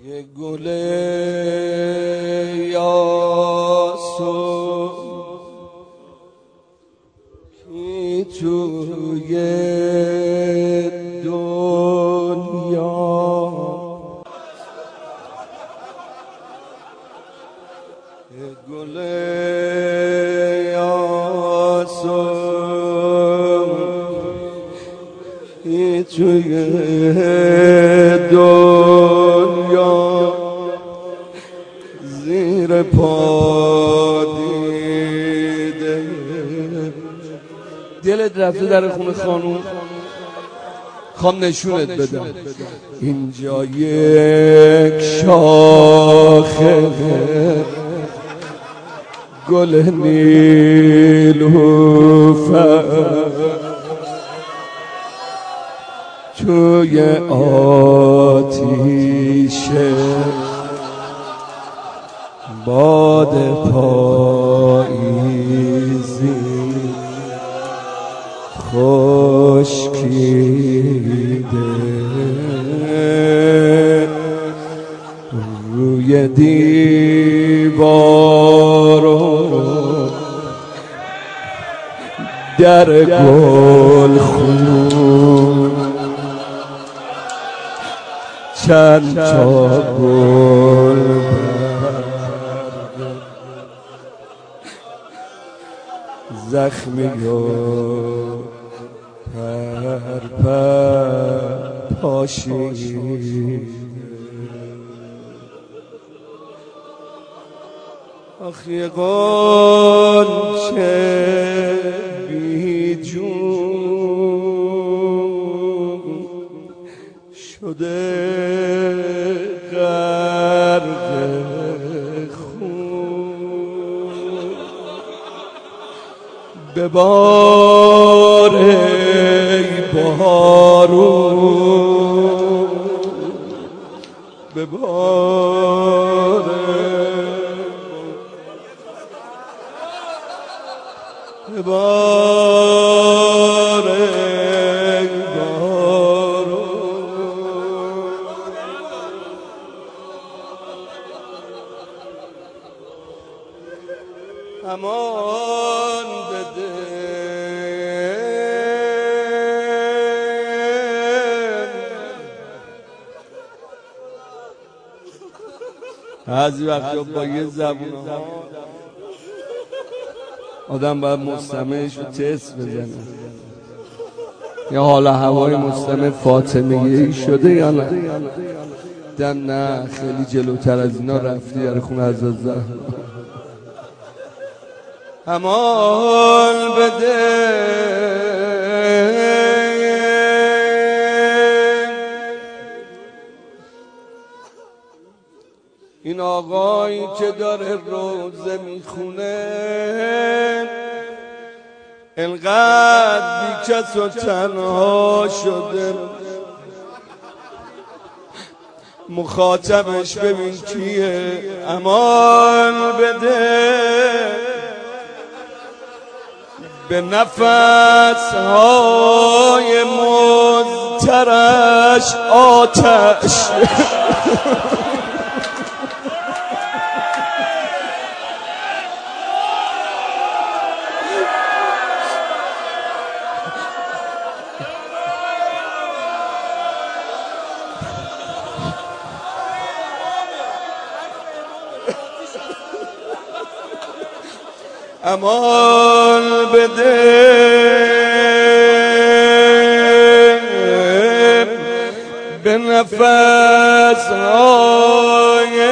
یه گل یاسمینی توی دنیا، یه گل یاسمینی توی دنیا، زیر پا دیده دلت رفته در خونه خانوم، خوام نشونت بدم اینجا یک شاخه گل نیلوفر توی آتیش باد پاییزی خشکیده، روی دیوار در گل خون چند تا گل زخمی و پر پاشیده. آخ یه غنچه بی جون شده غرق خون، ببار ای بارون، ببار ببار ای بارون. امان بده بعضی وقتا با یه زبون آدم باید مستمعش رو تست بزنه، یا حالا هوای مستمع فاطمیه‌ای شده یا نه. دم نه خیلی جلوتر از اینا رفتی در خونه از زهر. امان بده این آقایی که داره روزه میخونه، انقدر بیکس و تنها شده، مخاطبش ببین کیه. امان بده به نفسهای مضطرش آتش امان بده به نفسهای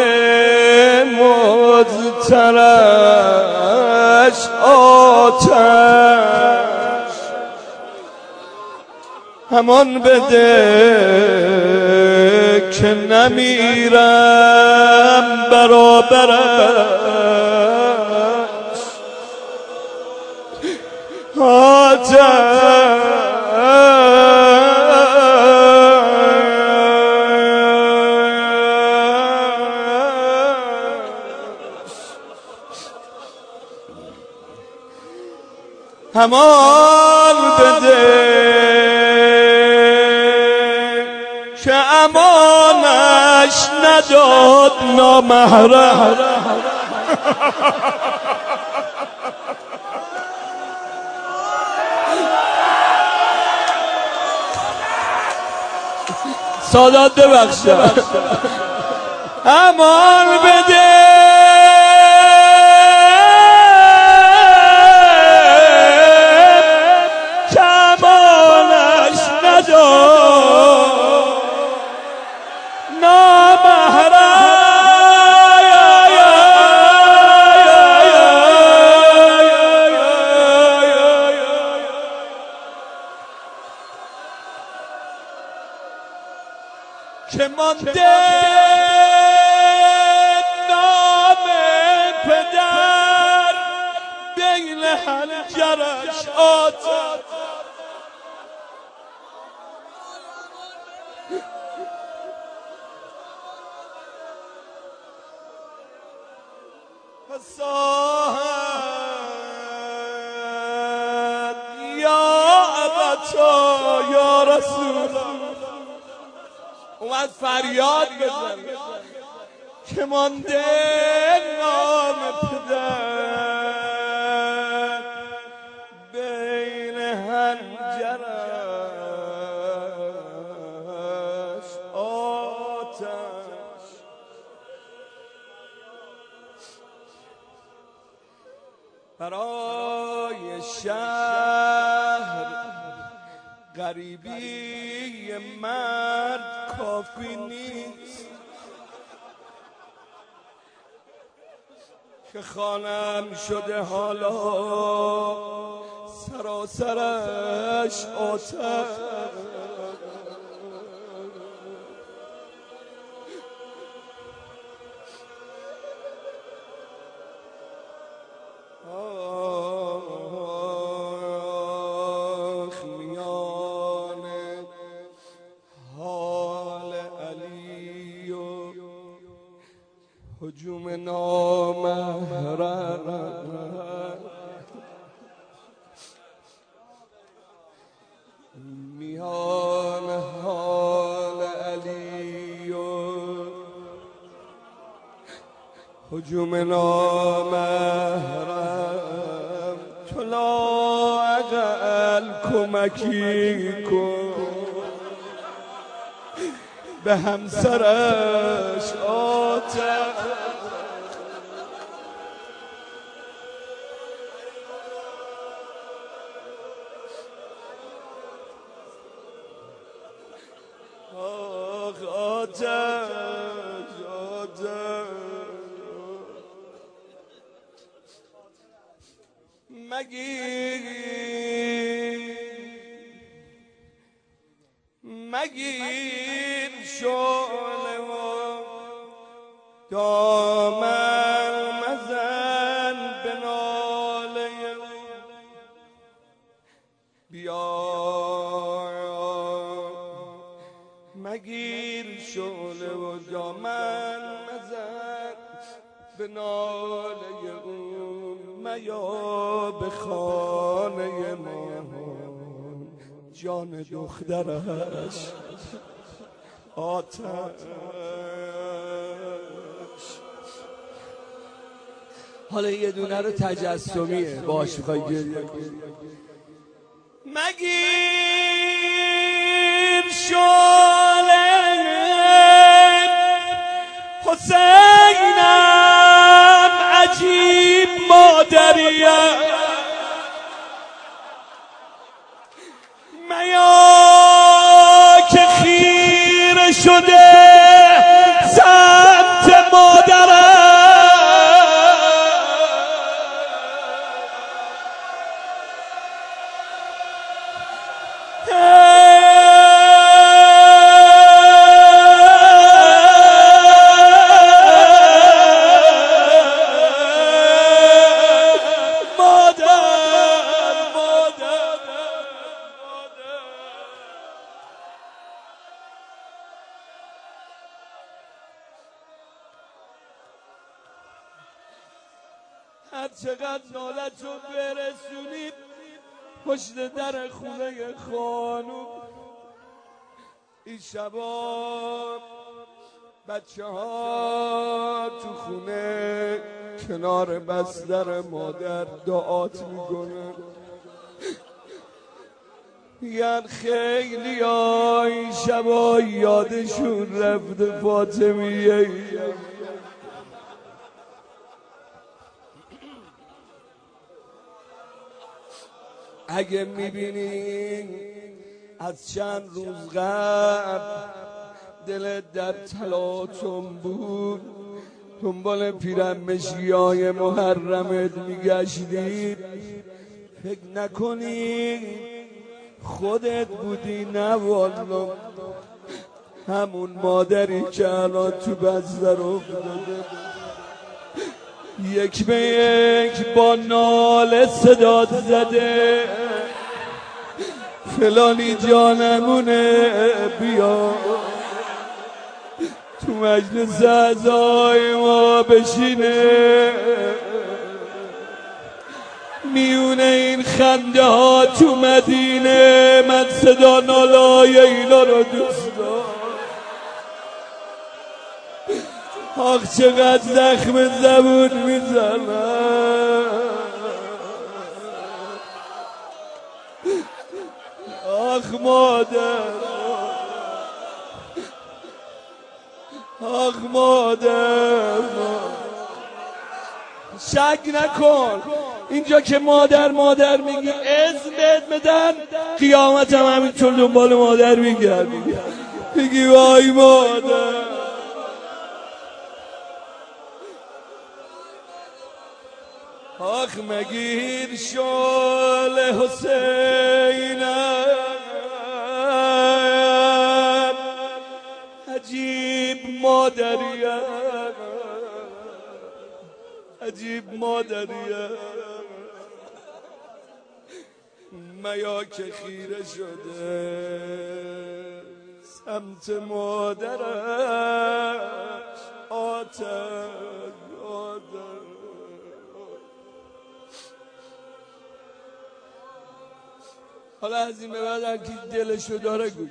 مضطرش آتش، امان بده که نمیرم برابرش امان بده که امانش نداد نامحرم. سادات ببخشد امان بده کمانش نداد نامحرم. که مانده نام پدر بین حنجرش آتش. فساحت یا ابتا یا رسول اومد فریاد بزن که مانده نام پدر بین حنجرش آتش. برای شهر غریبی مرد کافی نیست که خانم شده حالا سراسرش آتش. هجوم نامحرم میان حال علی و هجوم نامحرم. تو لااقل کمکی کن به همسرش آتش. آخ آتش آتش. مگیر شعله و دامن مزن به ناله بیا. مگیر شعله و دامن مزن به ناله اون میا به خانه ما جان دخترش آتش. حالا یه دونه رو تجسمیه باش میخوای گریه کنی. مگیر شعله حسینم عجیب مادریه میا که خیره شده سمت مادرم. هر چقدر نالت رو برسونیم پشت در خونه خانوم این شبا بچه ها تو خونه کنار بستر مادر دعات میکنه، میگن خیلی این شبا یادشون رفته فاطمیه. اگه میبینین از چند روز قبل دلت در تلاطم بود، دنبال پیرمشیای محرمت میگشتید، فکر نکنی خودت بودی، نه والله همون مادری که الان تو بستر افتاده یک به یک با ناله صدات زده فلانی جانمونه بیا تو مجلس اعضای ما بشینه، میونه این خنده ها تو مدینه من صدا نالای اینا رو دوست دارم. آخ چقدر زخم زبون میزنم، آخ مادر، آخ مادر. شک نکن اینجا که مادر مادر میگی اسم بهت بدن، قیامت هم همینطور دنبال مادر میگردی، میگی وای مادر. آخ مگیر شال حسینم، عجیب مادریم، عجیب مادریم، میا که خیره شده سمت مادرش آتش آتش. حالا از این به بعد هر کی دلشو داره گوش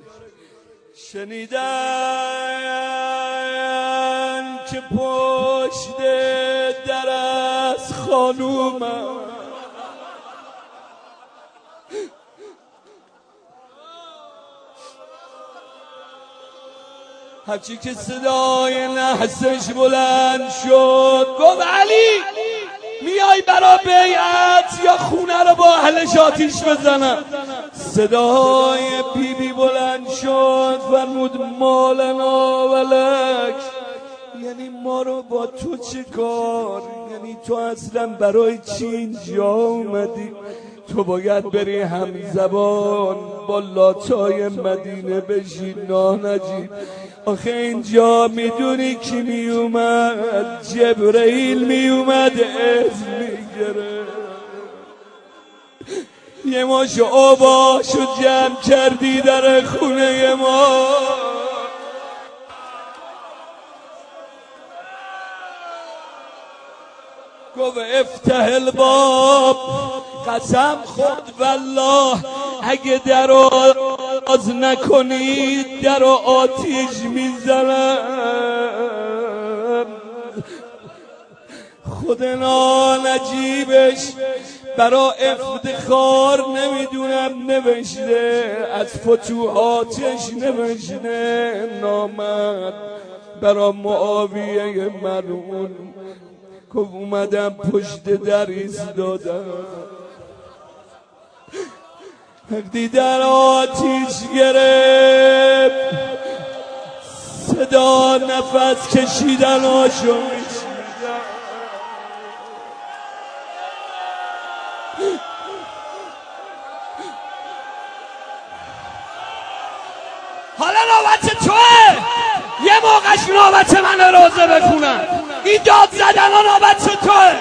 شنیدن که پشت در از خانومم هرچی که صدای نحسش بلند شد گفت علی میای برا بیعت یا خونه رو با اهلش آتیش بزنم؟ صدای بیبی بلند شد فرمود مالنا ولک، یعنی ما رو با تو چه کار؟ یعنی تو اصلا برای چی اینجا اومدی؟ تو باید بری همزبان با لاتای مدینه بشی نانجی. آخه اینجا میدونی کی میومد؟ جبرئیل میومد اذن میگره، یه ماش آباشو جمع کردی در خونه ما، گفت افتح الباب، قسم خود والله اگه در آز نکنید در آتیش میزنم. خود نجیبش برا افتخار نمیدونم نوشته، از فتوحاتش نوشته، نامد برا معاویه ملعون که اومدم پشت در ایستادم، وقتی در آتیش گرفت صدا نفس کشیدن هاشو میشنیدم. حالا نوبت توه، یه موقعش نوبت من روزه بخونم، این داد زدن ها نوبت توه.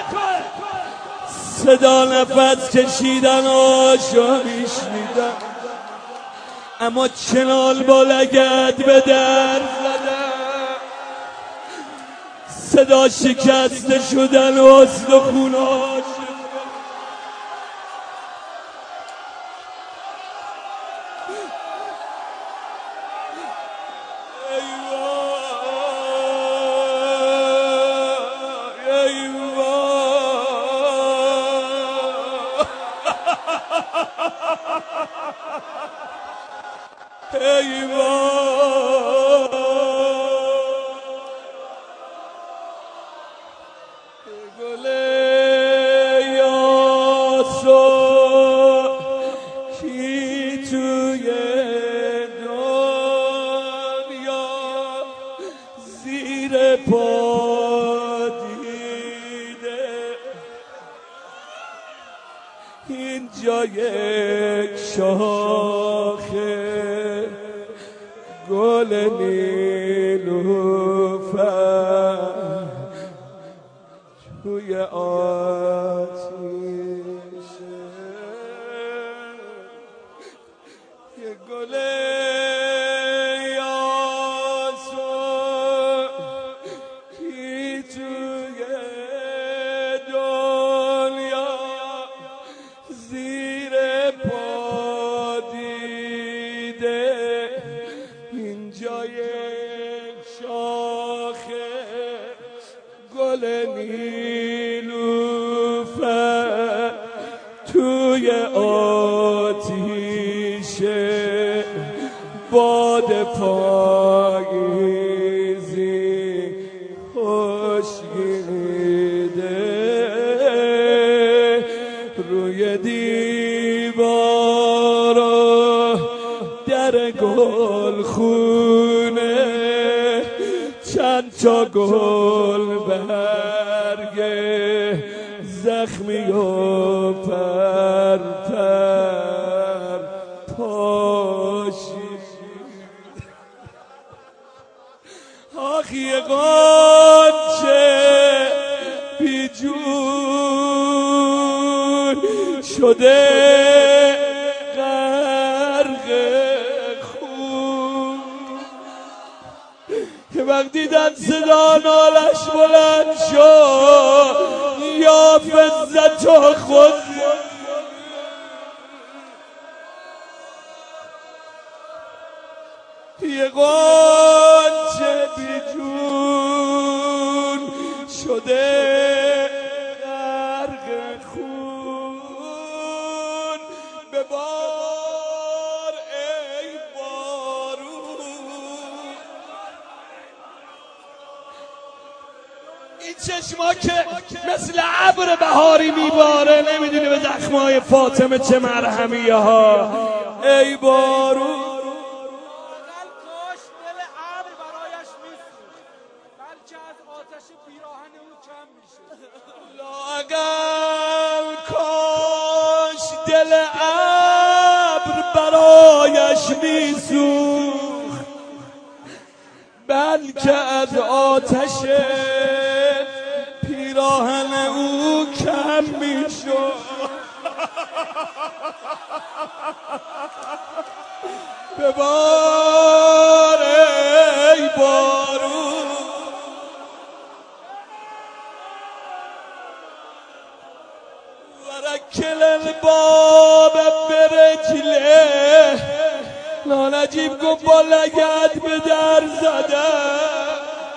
صدا نفس کشیدن هاشو میشنیدم، اما چنال با لگد به در زدم، صدا شکسته شدن و استخوناش. زیر پا دیده اینجا یک شاخه گل نیلوفر توی آتیشه یه گل یاسو کی توی دنیا زیر پا دیده اینجا یک شاخه گل نیلوفر توی آتیشه باد پاییزی خشکیده روی دیوارا در گل خونه چند تا گل برگه زخمی و پرپر پاشی آخ یه قانچه بی جون شده غرق خون که وقت دیدن صدا نالش بلند شد یا فزت و خود یه قانچه بی جون شده غرق خون به بار ای بارون این چشما که مثل ابر بهاری میباره نمیدونی به زخمای فاطمه چه مرهمیه ها ای بارون لااقل کاش دل ابر برایش میسوخت بلکه از آتش پیراهن او کم میشد به بار ای بارون ورکل الباب برجله نانجیب گفت با لگد به در زدم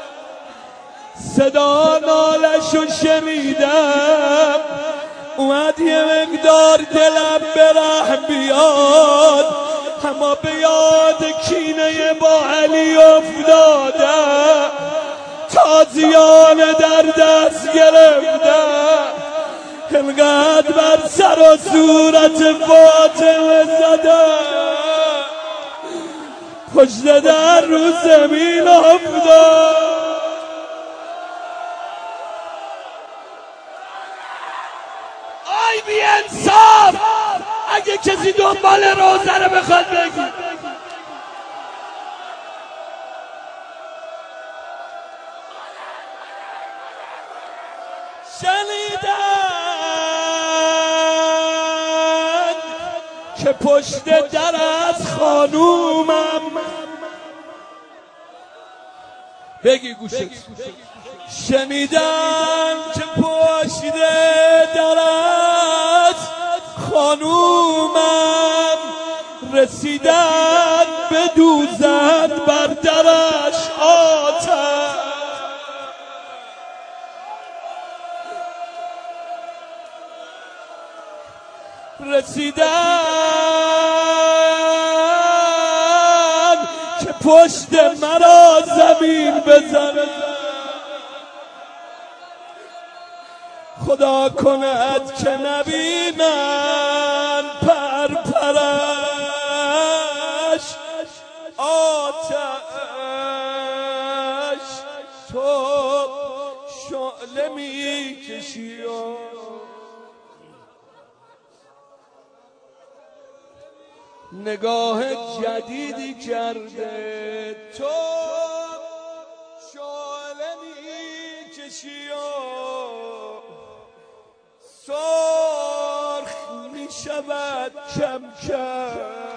صدا نالشو شنیدم اومد یه مقدار دلم به ره بیاد اما به یاد کینه با علی افتادم تازیان در دست گرفتم انقدر بر سر و صورت فاطمه زدم پشت در رو زمین افتاد آی بی انصاف اگه کسی دنبال روزه رو بخواد بگی شنیدن که پشت در از خانومم بگی گوشت شنیدن که پشت در از خانومم رسیدن به دوزد بر درش آتش رسیدن که پشت مرا زمین بزنه خدا کند که نبینن پرپرش آتش تو شعله میکشی و نگاه جدیدی کرده، تو شعله میکشی و سرخ میشود کم کم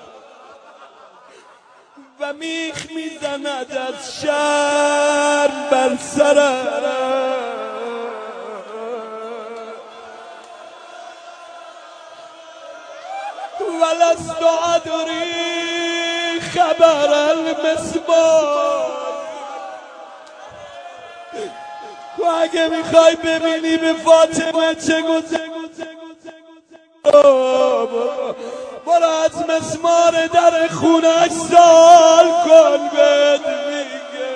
و میخ میزند از شرم بر سرم ولست ادری خبر المسمار. و اگه میخوای ببینی به فاطمه چه برو از مسمار در خونش سال کن بهت میگه.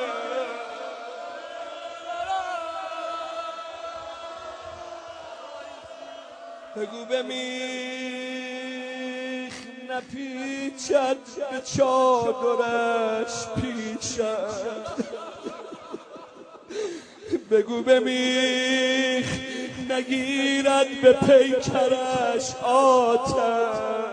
بگو بمیخ نپیچد به چادرش پیچد، بگو بمیخ نگیرد به پیکرش آتش.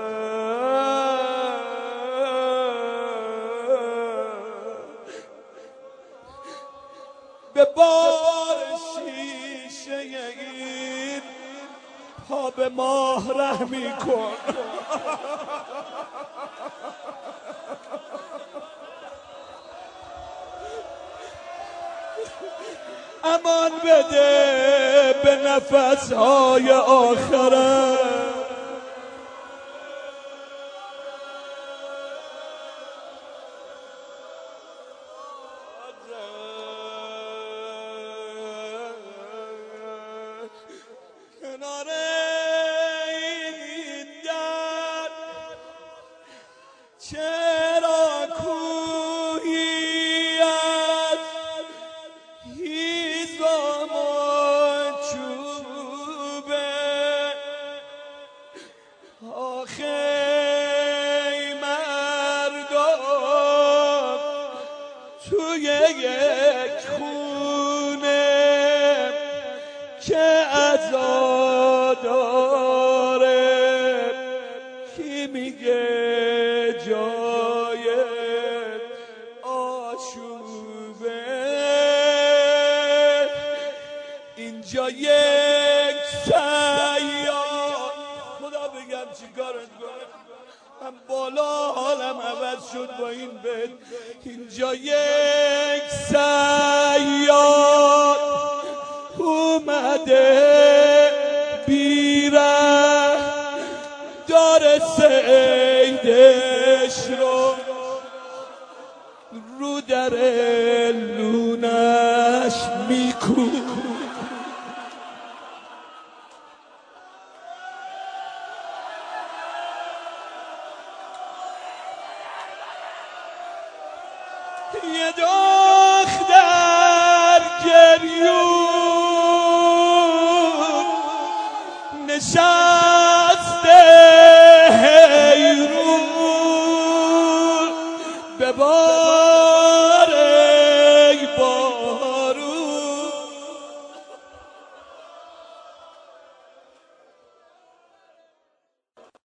به بار شیشه این پا به ماه رحمی کن. امان بده به نفسهای آخرت. کنار این در چرا کوهی از هیزم و چوبه؟ آخه ای مردم توی یک خونه که عزا داره، کی میگه جای آشوبه؟ اینجا یک سیار، خدا بگم چی کارت کنم، من بالا حالم عوض شد با این بیت. اینجا یک سیار اومده بیره داره سیدش رو در لونش میکوب. یه دختر گریون نشسته حیرون به